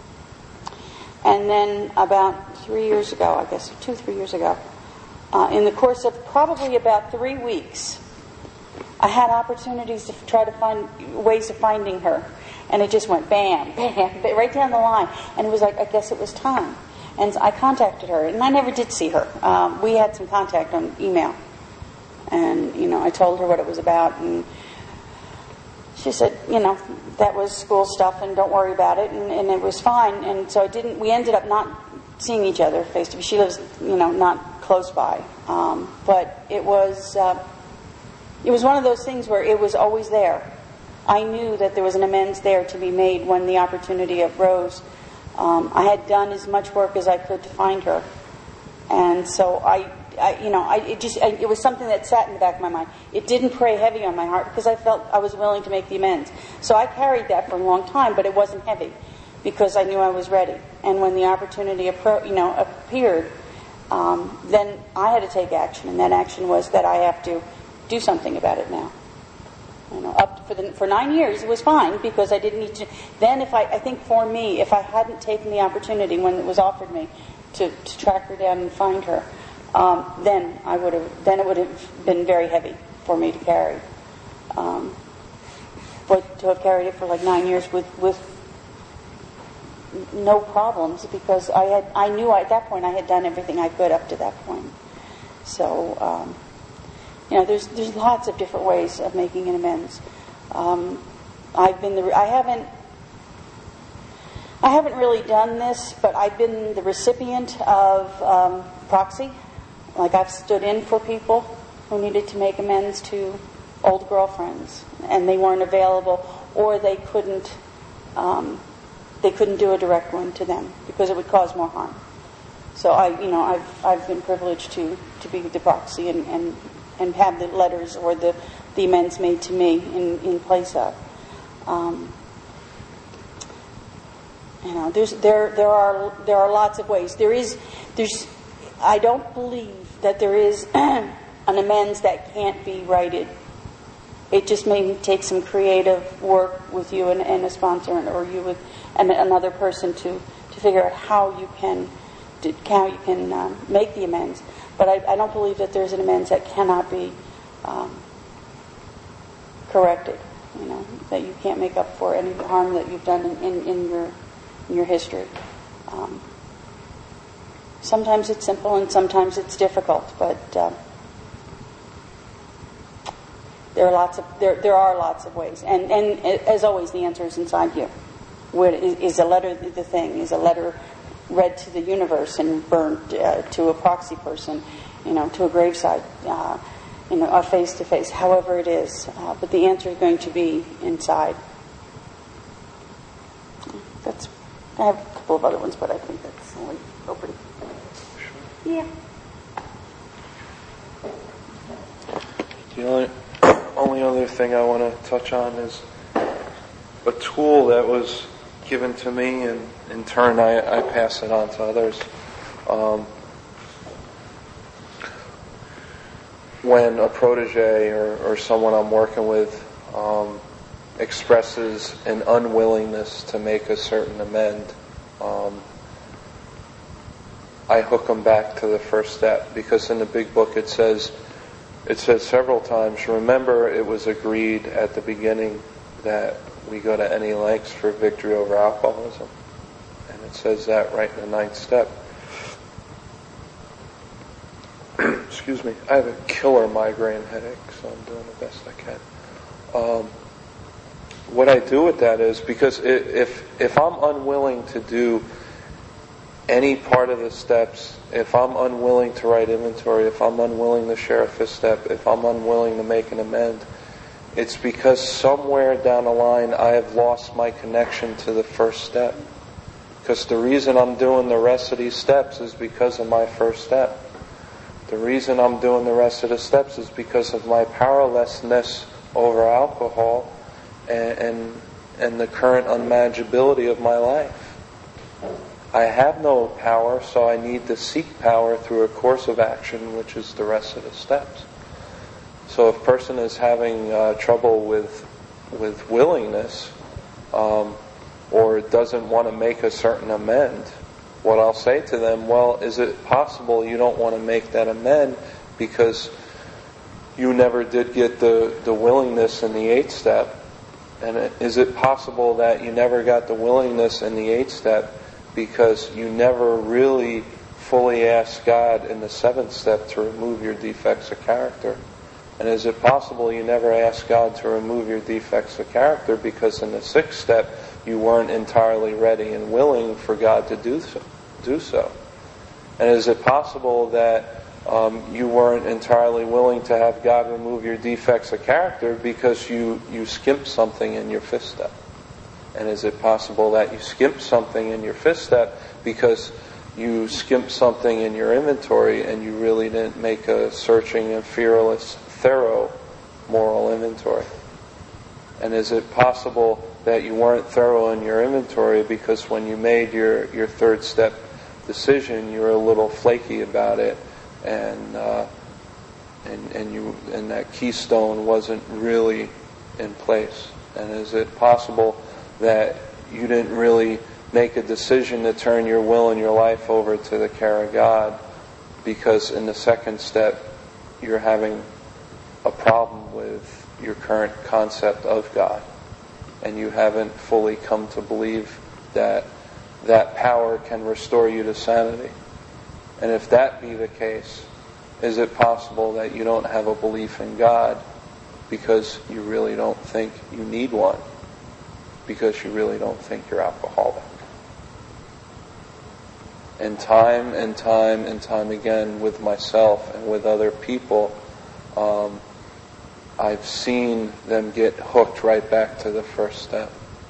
And then about three years ago, I guess, two, three years ago, uh, in the course of probably about three weeks, I had opportunities to try to find ways of finding her. And it just went bam, bam, right down the line. And it was like, I guess it was time. And so I contacted her, and I never did see her. Um, we had some contact on email. And, you know, I told her what it was about, and she said, you know, that was school stuff and don't worry about it, and, and it was fine. And so I didn't, we ended up not seeing each other face to face. She lives, you know, not close by. Um, but it was, uh, it was one of those things where it was always there. I knew that there was an amends there to be made when the opportunity arose. Um, I had done as much work as I could to find her. And so I, I you know, I, it just, I, it was something that sat in the back of my mind. It didn't prey heavy on my heart because I felt I was willing to make the amends. So I carried that for a long time, but it wasn't heavy because I knew I was ready. And when the opportunity, appro- you know, appeared, um, then I had to take action, and that action was that I have to do something about it now. You know, up for the, for nine years it was fine because I didn't need to. Then, if I, I think for me, if I hadn't taken the opportunity when it was offered me to, to track her down and find her, um, then I would have. Then it would have been very heavy for me to carry. Um, but to have carried it for like nine years with with no problems because I had I knew at that point I had done everything I could up to that point. So um, you know, there's there's lots of different ways of making an amends. Um, I've been the I haven't I haven't really done this, but I've been the recipient of um, proxy. Like I've stood in for people who needed to make amends to old girlfriends, and they weren't available, or they couldn't. Um, they couldn't do a direct one to them because it would cause more harm. So I, you know, I've I've been privileged to, to be the proxy and, and, and have the letters or the, the amends made to me in, in place of. Um, you know, there's there there are there are lots of ways. There is there's I don't believe that there is an amends that can't be righted. It just may take some creative work with you and, and a sponsor, or you with and another person to, to figure out how you can to, how you can um, make the amends. But I, I don't believe that there's an amends that cannot be um, corrected. You know, that you can't make up for any harm that you've done in, in, in your in your history. Um, sometimes it's simple and sometimes it's difficult, but. Uh, There are lots of there. There are lots of ways, and and as always, the answer is inside you. Where is, is a letter the thing? Is a letter read to the universe and burned uh, to a proxy person, you know, to a graveside, uh, you know, a face to face, however it is. Uh, but the answer is going to be inside. That's. I have a couple of other ones, but I think that's only open. Yeah. The only. Only other thing I want to touch on is a tool that was given to me, and in turn I, I pass it on to others. Um, when a protege or, or someone I'm working with um, expresses an unwillingness to make a certain amend, um, I hook them back to the first step, because in the big book it says It says several times, remember it was agreed at the beginning that we go to any lengths for victory over alcoholism. And it says that right in the ninth step. Excuse me. I have a killer migraine headache, so I'm doing the best I can. Um, what I do with that is, because if if I'm unwilling to do any part of the steps, if I'm unwilling to write inventory, if I'm unwilling to share a fifth step, if I'm unwilling to make an amend, it's because somewhere down the line I have lost my connection to the first step. Because the reason I'm doing the rest of these steps is because of my first step. The reason I'm doing the rest of the steps is because of my powerlessness over alcohol and and, and the current unmanageability of my life. I have no power, so I need to seek power through a course of action, which is the rest of the steps. So if a person is having uh, trouble with with willingness, um, or doesn't want to make a certain amend, what I'll say to them, well, is it possible you don't want to make that amend because you never did get the, the willingness in the eighth step? And is it possible that you never got the willingness in the eighth step because you never really fully asked God in the seventh step to remove your defects of character? And is it possible you never asked God to remove your defects of character because in the sixth step you weren't entirely ready and willing for God to do so? Do so? And is it possible that um, you weren't entirely willing to have God remove your defects of character because you, you skimped something in your fifth step? And is it possible that you skimped something in your fifth step because you skimped something in your inventory and you really didn't make a searching and fearless, thorough moral inventory? And is it possible that you weren't thorough in your inventory because when you made your, your third step decision, you were a little flaky about it, and uh, and and you and that keystone wasn't really in place? And is it possible that you didn't really make a decision to turn your will and your life over to the care of God because in the second step you're having a problem with your current concept of God and you haven't fully come to believe that that power can restore you to sanity. And if that be the case, is it possible that you don't have a belief in God because you really don't think you need one? Because you really don't think you're alcoholic? And time and time and time again with myself and with other people, um, I've seen them get hooked right back to the first step.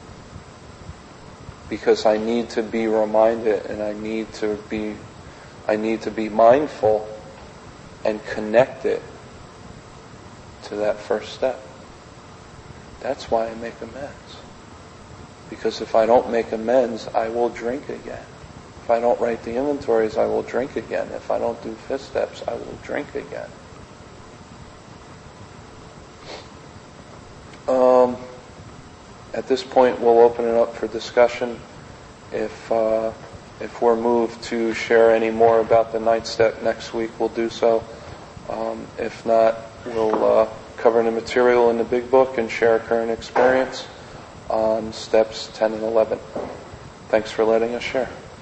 Because I need to be reminded, and I need to be, I need to be mindful and connect it to that first step. That's why I make amends. Because if I don't make amends, I will drink again. If I don't write the inventories, I will drink again. If I don't do fifth steps, I will drink again. Um, at this point, we'll open it up for discussion. If uh, if we're moved to share any more about the ninth step next week, we'll do so. Um, if not, we'll uh, cover the material in the big book and share a current experience on steps ten and eleven. Thanks for letting us share.